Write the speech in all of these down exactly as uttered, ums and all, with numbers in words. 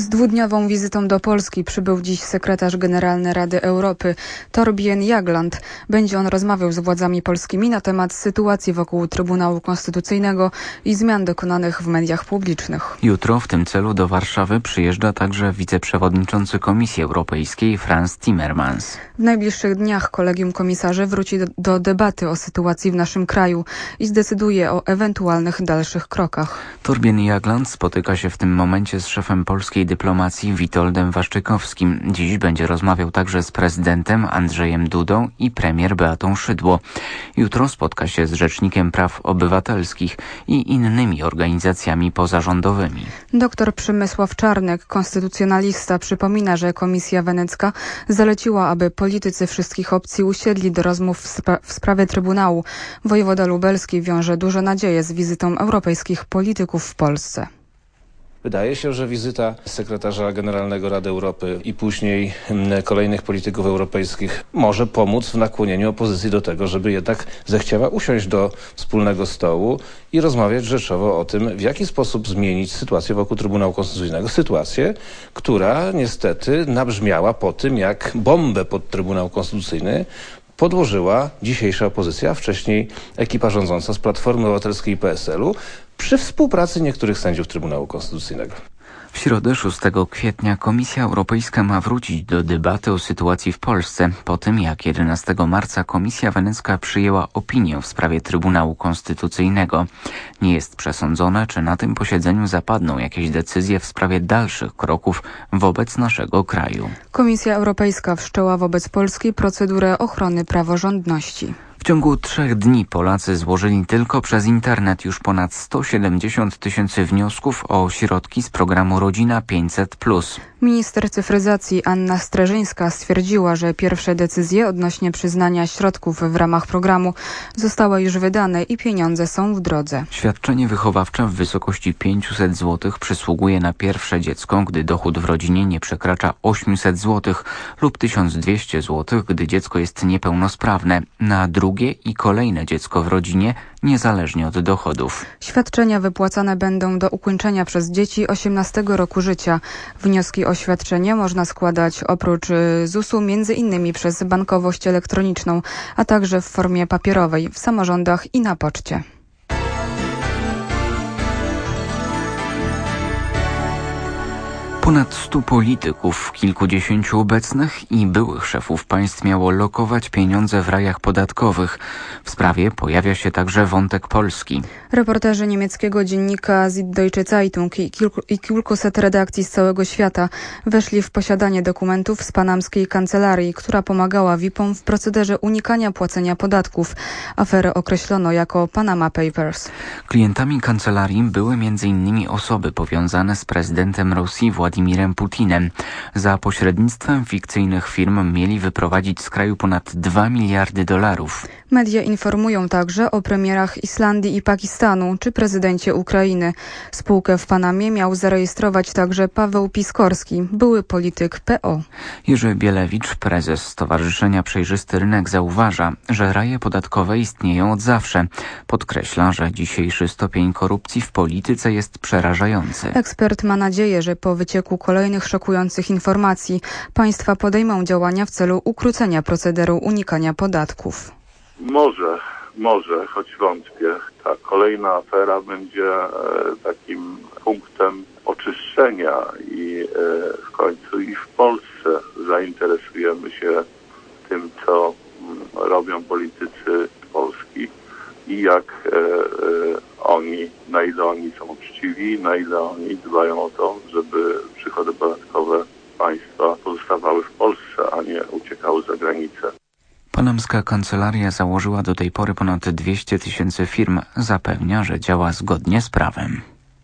Z dwudniową wizytą do Polski przybył dziś sekretarz generalny Rady Europy Thorbjørn Jagland. Będzie on rozmawiał z władzami polskimi na temat sytuacji wokół Trybunału Konstytucyjnego i zmian dokonanych w mediach publicznych. Jutro w tym celu do Warszawy przyjeżdża także wiceprzewodniczący Komisji Europejskiej Frans Timmermans. W najbliższych dniach kolegium komisarzy wróci do, do debaty o sytuacji w naszym kraju i zdecyduje o ewentualnych dalszych krokach. Thorbjørn Jagland spotyka się w tym momencie z szefem polskiej dyplomacji Witoldem Waszczykowskim. Dziś będzie rozmawiał także z prezydentem Andrzejem Dudą i premier Beatą Szydło. Jutro spotka się z Rzecznikiem Praw Obywatelskich i innymi organizacjami pozarządowymi. Doktor Przemysław Czarnek, konstytucjonalista, przypomina, że Komisja Wenecka zaleciła, aby politycy wszystkich opcji usiedli do rozmów w, spra- w sprawie Trybunału. Wojewoda lubelski wiąże duże nadzieje z wizytą europejskich polityków w Polsce. Wydaje się, że wizyta sekretarza generalnego Rady Europy i później kolejnych polityków europejskich może pomóc w nakłonieniu opozycji do tego, żeby jednak zechciała usiąść do wspólnego stołu i rozmawiać rzeczowo o tym, w jaki sposób zmienić sytuację wokół Trybunału Konstytucyjnego. Sytuację, która niestety nabrzmiała po tym, jak bombę pod Trybunał Konstytucyjny podłożyła dzisiejsza opozycja, a wcześniej ekipa rządząca z Platformy Obywatelskiej i P S L u przy współpracy niektórych sędziów Trybunału Konstytucyjnego. W środę szóstego kwietnia Komisja Europejska ma wrócić do debaty o sytuacji w Polsce po tym, jak jedenastego marca Komisja Wenecka przyjęła opinię w sprawie Trybunału Konstytucyjnego. Nie jest przesądzone, czy na tym posiedzeniu zapadną jakieś decyzje w sprawie dalszych kroków wobec naszego kraju. Komisja Europejska wszczęła wobec Polski procedurę ochrony praworządności. W ciągu trzech dni Polacy złożyli tylko przez internet już ponad sto siedemdziesiąt tysięcy wniosków o środki z programu Rodzina pięćset plus. Minister cyfryzacji Anna Streżyńska stwierdziła, że pierwsze decyzje odnośnie przyznania środków w ramach programu zostały już wydane i pieniądze są w drodze. Świadczenie wychowawcze w wysokości pięćset złotych przysługuje na pierwsze dziecko, gdy dochód w rodzinie nie przekracza osiemset złotych lub tysiąc dwieście złotych, gdy dziecko jest niepełnosprawne. Na drugie i kolejne dziecko w rodzinie niezależnie od dochodów. Świadczenia wypłacane będą do ukończenia przez dzieci osiemnastego roku życia. Wnioski o świadczenie można składać oprócz zusu między innymi przez bankowość elektroniczną, a także w formie papierowej w samorządach i na poczcie. Ponad stu polityków, kilkudziesięciu obecnych i byłych szefów państw miało lokować pieniądze w rajach podatkowych. W sprawie pojawia się także wątek polski. Reporterzy niemieckiego dziennika Süddeutsche Zeitung i, kilku, i kilkuset redakcji z całego świata weszli w posiadanie dokumentów z panamskiej kancelarii, która pomagała V I P-om w procederze unikania płacenia podatków. Aferę określono jako Panama Papers. Klientami kancelarii były między innymi osoby powiązane z prezydentem Rosji Władimirem Putinem. Za pośrednictwem fikcyjnych firm mieli wyprowadzić z kraju ponad dwa miliardy dolarów. Media informują także o premierach Islandii i Pakistanu czy prezydencie Ukrainy. Spółkę w Panamie miał zarejestrować także Paweł Piskorski, były polityk P O. Jerzy Bielewicz, prezes Stowarzyszenia Przejrzysty Rynek, zauważa, że raje podatkowe istnieją od zawsze. Podkreśla, że dzisiejszy stopień korupcji w polityce jest przerażający. Ekspert ma nadzieję, że po wycieku kolejnych szokujących informacji państwa podejmą działania w celu ukrócenia procederu unikania podatków. Może, może, choć wątpię. Ta kolejna afera będzie e, takim punktem oczyszczenia i e, w końcu i w Polsce zainteresujemy się tym, co m, robią politycy Polski i jak e, e, oni, na ile oni są uczciwi, na ile oni dbają o to, żeby przychody podatkowe państwa pozostawały w Polsce, a nie uciekały za granicę. Panamska kancelaria założyła do tej pory ponad dwieście tysięcy firm. Zapewnia, że działa zgodnie z prawem.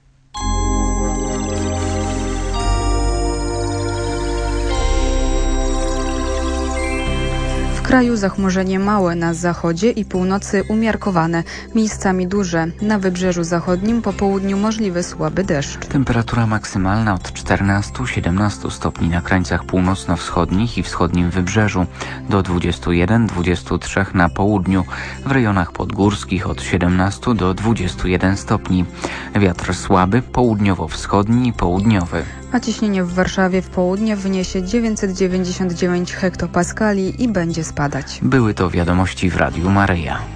W kraju zachmurzenie małe, na zachodzie i północy umiarkowane, miejscami duże. Na wybrzeżu zachodnim po południu możliwy słaby deszcz. Temperatura maksymalna od czternastu do siedemnastu stopni na krańcach północno-wschodnich i wschodnim wybrzeżu, do dwudziestu jeden do dwudziestu trzech na południu, w rejonach podgórskich od siedemnastu do dwudziestu jeden stopni. Wiatr słaby, południowo-wschodni i południowy. a ciśnienie w Warszawie w południe wyniesie dziewięćset dziewięćdziesiąt dziewięć hektopaskali i będzie spadać. Były to wiadomości w Radiu Maryja.